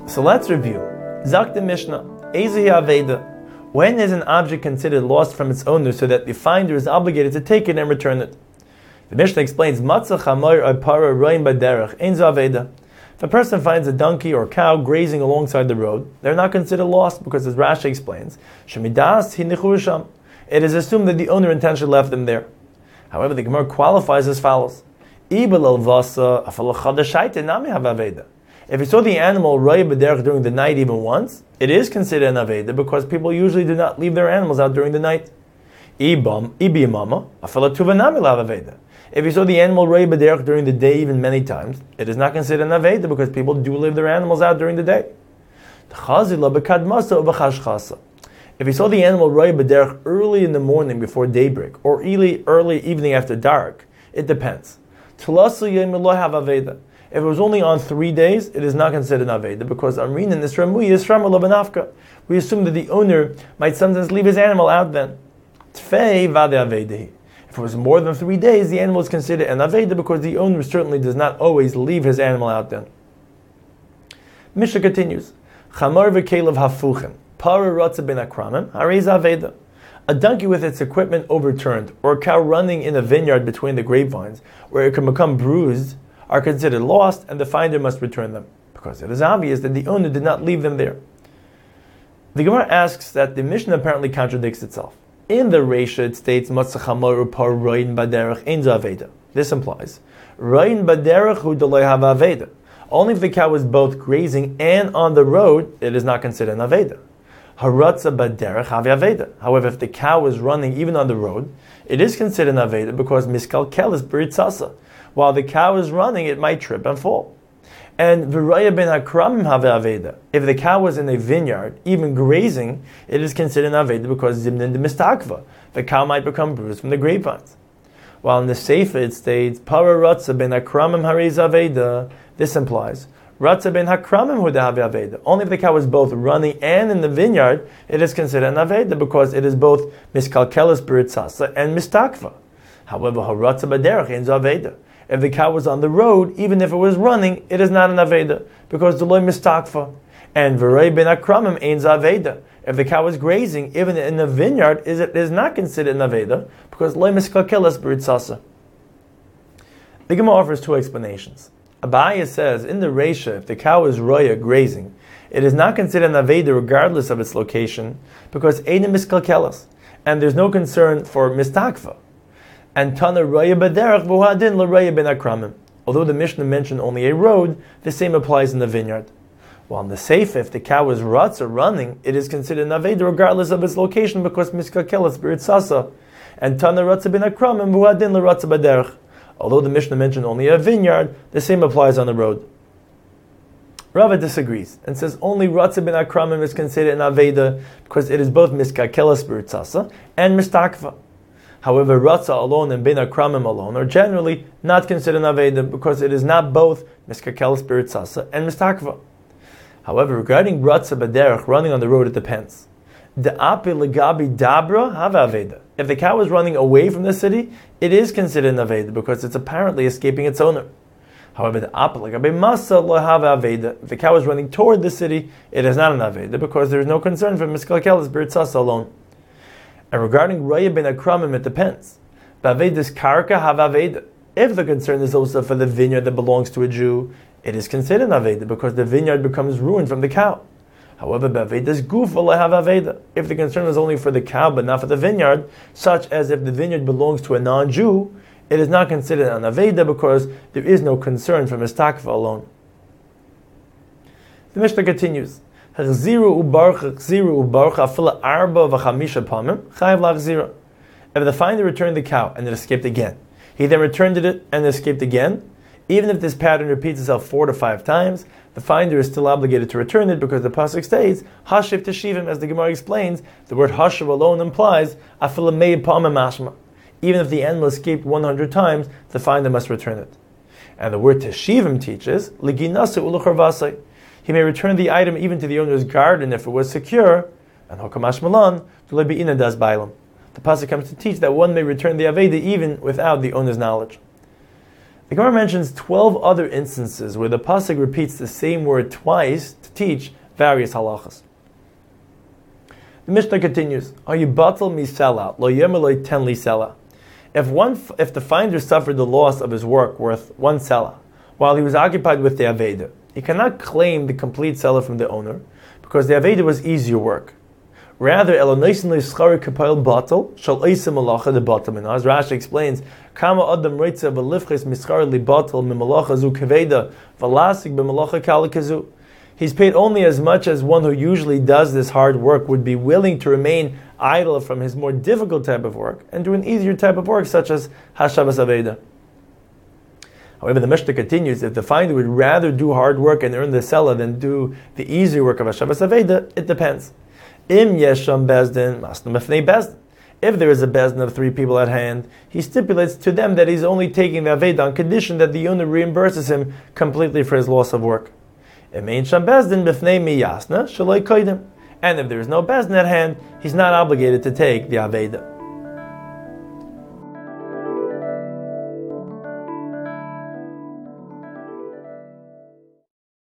So let's review. Zak the Mishnah, Ezehi Aveda. When is an object considered lost from its owner so that the finder is obligated to take it and return it? The Mishnah explains, Matzah chamor or para roin baderech, ein zo Aveda. If a person finds a donkey or cow grazing alongside the road, they're not considered lost because, as Rashi explains, Shemidas hi nichur sham. It is assumed that the owner intentionally left them there. However, the Gemara qualifies as follows. If you saw the animal roya b'derech during the night even once, it is considered an aveda because people usually do not leave their animals out during the night. If you saw the animal roya b'derech during the day even many times, it is not considered an aveda because people do leave their animals out during the day. If you saw the animal roya b'derech early in the morning before daybreak or early evening after dark, it depends. If it was only on 3 days, it is not considered an aveda because amrin in this ramuy is shramah labanafka. We assume that the owner might sometimes leave his animal out then. Tfei vade avedehi. If it was more than 3 days, the animal is considered an aveda because the owner certainly does not always leave his animal out then. Mishnah continues. Chamar v'kelev hafuchen. Para ratza ben akramim. Harei aveda. A donkey with its equipment overturned, or a cow running in a vineyard between the grapevines, where it can become bruised, are considered lost, and the finder must return them, because it is obvious that the owner did not leave them there. The Gemara asks that the Mishnah apparently contradicts itself. In the Reisha it states, Matzah chamor upar roin baderech ein zo aveda. This implies, roin baderech hu deloi hava aveda. Only if the cow is both grazing and on the road, it is not considered an aveda. Haratza baderech havi aveda. However, if the cow is running even on the road, it is considered an aveda because miskalkelis b'ritzasa. While the cow is running, it might trip and fall. And v'raya ben hakramim havi aveda. If the cow was in a vineyard, even grazing, it is considered an aveda because zimnin de mistakva. The cow might become bruised from the grapevines. While in the Sefer it states para ratza ben hakramim harei aveda. This implies Ratza ben hakramim hu dehavi aveda. Only if the cow is both running and in the vineyard, it is considered an aveda because it is both miskalkelis b'ritzasa and mistakva. However, haratza baderech ein zo aveda. If the cow was on the road, even if it was running, it is not an aveda because the loy mistakva. And v'rei ben hakramim ein zo aveda. If the cow is grazing, even in the vineyard, it is not considered an aveda because loy miskalkelis b'ritzasa. The Gemara offers two explanations. Abaya says, in the Reisha, if the cow is roya grazing, it is not considered an aveda regardless of its location, because einim miskalkelas, and there's no concern for mistakva. And tana roya baderech v'uhadin l'roya ben akramim. Although the Mishnah mentioned only a road, the same applies in the vineyard. While in the Sefer, if the cow is ratz or running, it is considered an aveda regardless of its location, because miskalkelas b'ritzasa. And tana ratza ben akramim v'uhadin l'ratza baderech. Although the Mishnah mentioned only a vineyard, the same applies on the road. Rava disagrees and says only Ratza ben Akramim is considered an Aveda because it is both Miskakelas b'Ritzasa and Mistakva. However, Ratza alone and Ben Akramim alone are generally not considered an Aveda because it is not both Miskakelas b'Ritzasa and Mistakva. However, regarding Ratza b'derech running on the road, it depends. The api legabi dabra have aveda. If the cow is running away from the city, it is considered an aveda because it's apparently escaping its owner. However, the api legabi masa lo have aveda. If the cow is running toward the city, it is not an aveda because there is no concern for miskalkelis b'ritzasa alone. And regarding roya ben akramim, it depends. B'avedas karka have aveda. If the concern is also for the vineyard that belongs to a Jew, it is considered an aveda because the vineyard becomes ruined from the cow. However, b'avedas gufa lehav aveda. If the concern is only for the cow but not for the vineyard, such as if the vineyard belongs to a non-Jew, it is not considered an aveda because there is no concern for mistakva alone. The Mishnah continues. If the finder returned the cow and it escaped again, he then returned it and escaped again, even if this pattern repeats itself 4 to 5 times, the finder is still obligated to return it because the pasuk states hashiv teshivim. As the Gemara explains, the word hashiv alone implies afilah mei pamim mashma. Even if the animal escaped 100 times, the finder must return it. And the word teshivim teaches liginasa ulucharvasai. He may return the item even to the owner's garden if it was secure. And hokamash malan dulebiina das bailam. The pasuk comes to teach that one may return the aveda even without the owner's knowledge. The Gemara mentions 12 other instances where the pasuk repeats the same word twice to teach various halachas. The Mishnah continues, "Are you batal misela lo yemeloi ten li sela?" If the finder suffered the loss of his work worth one sela while he was occupied with the aveda, he cannot claim the complete sela from the owner because the aveda was easier work. Rather, elonoisin le'schari kapayil batal shal oisim malacha de batal min. As Rashi explains, kama adam reitza v'lifches mischari li batal mimalacha zu kaveda v'lasik b'malacha kalikazu. He's paid only as much as one who usually does this hard work would be willing to remain idle from his more difficult type of work and do an easier type of work such as hashavas aveda. However, the Mishnah continues, if the finder would rather do hard work and earn the sela than do the easier work of hashavas aveda, it depends. Im yesham bezdin masna mefnei bezdin. If there is a bezdin of 3 people at hand, he stipulates to them that he's only taking the aveda on condition that the owner reimburses him completely for his loss of work. Im ein sham bezdin befnei miyasna shaloi koidim. And if there is no bezdin at hand, he's not obligated to take the aveda.